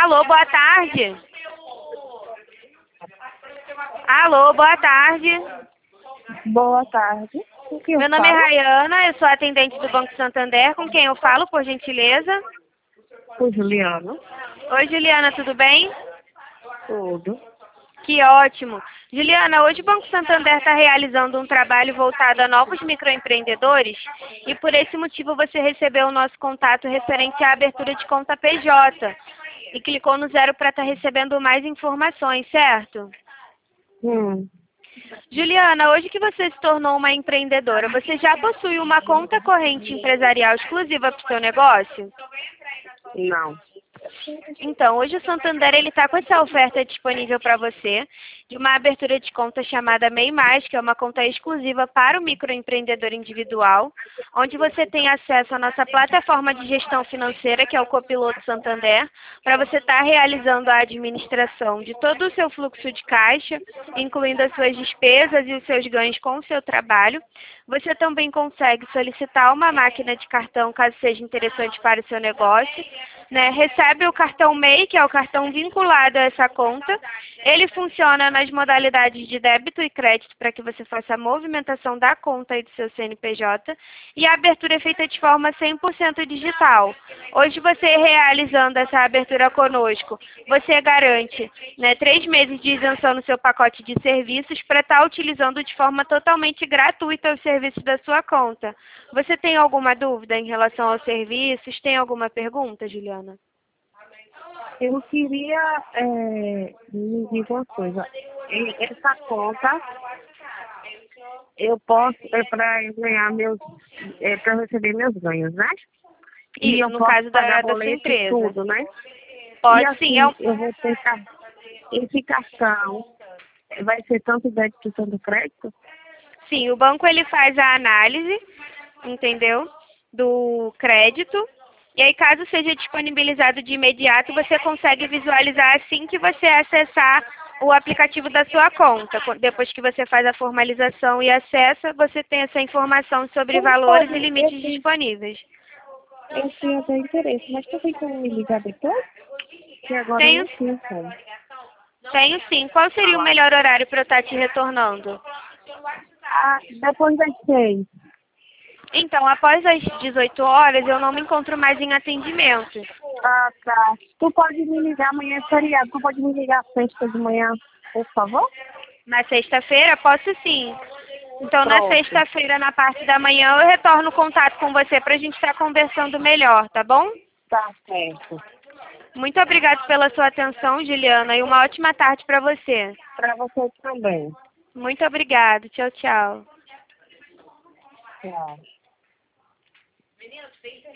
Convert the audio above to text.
Alô, boa tarde. Alô, boa tarde. Boa tarde. Com quem eu Meu nome é falo? Rayana, eu sou atendente do Banco Santander. Com quem eu falo, por gentileza? Com Juliana. Oi, Juliana, tudo bem? Tudo. Que ótimo. Juliana, hoje o Banco Santander está realizando um trabalho voltado a novos microempreendedores e por esse motivo você recebeu o nosso contato referente à abertura de conta PJ e clicou no 0 para estar recebendo mais informações, certo? Hum, Juliana, hoje que você se tornou uma empreendedora, você já possui uma conta corrente empresarial exclusiva para o seu negócio? não. Então, hoje o Santander ele está com essa oferta disponível para você de uma abertura de conta chamada MEI+, que é uma conta exclusiva para o microempreendedor individual, onde você tem acesso à nossa plataforma de gestão financeira, que é o Copiloto Santander, para você estar realizando a administração de todo o seu fluxo de caixa, incluindo as suas despesas e os seus ganhos com o seu trabalho. Você também consegue solicitar uma máquina de cartão, caso seja interessante para o seu negócio, né? Recebe o cartão MEI, que é o cartão vinculado a essa conta. Ele funciona nas modalidades de débito e crédito para que você faça a movimentação da conta e do seu CNPJ. E a abertura é feita de forma 100% digital. Hoje você realizando essa abertura conosco, você garante, né, 3 meses de isenção no seu pacote de serviços para estar utilizando de forma totalmente gratuita os serviços da sua conta. Você tem alguma dúvida em relação aos serviços? Tem alguma pergunta, Juliana? Eu queria me dizer uma coisa. Essa conta, eu posso, para ganhar meus, para receber meus ganhos, né? E Isso, eu no posso caso pagar da sua boleto e empresa. tudo, né? E Pode sim, assim, eu vou ter esse cartão, vai ser tanto débito quanto crédito? sim, o banco ele faz a análise, entendeu? Do crédito. E aí, caso seja disponibilizado de imediato, você consegue visualizar assim que você acessar o aplicativo da sua conta. Depois que você faz a formalização e acessa, você tem essa informação sobre Como valores pode? e limites disponíveis. Eu tenho até interesse, mas tu tem como me ligar depois? Que agora eu Tenho, não tenho como. tenho sim. Qual seria o melhor horário para eu estar te retornando? Ah, depois das 6. Então, após as 18 horas, eu não me encontro mais em atendimento. Ah, tá. Tu pode me ligar amanhã, é feriado. Tu pode me ligar sexta de manhã, por favor? Na sexta-feira, posso sim. Então, na Pronto. sexta-feira, na parte da manhã, eu retorno o contato com você para a gente estar conversando melhor, tá bom? Tá certo. Muito obrigada pela sua atenção, Juliana, e uma ótima tarde para você. Pra você também. Muito obrigada. Tchau, tchau. Tchau.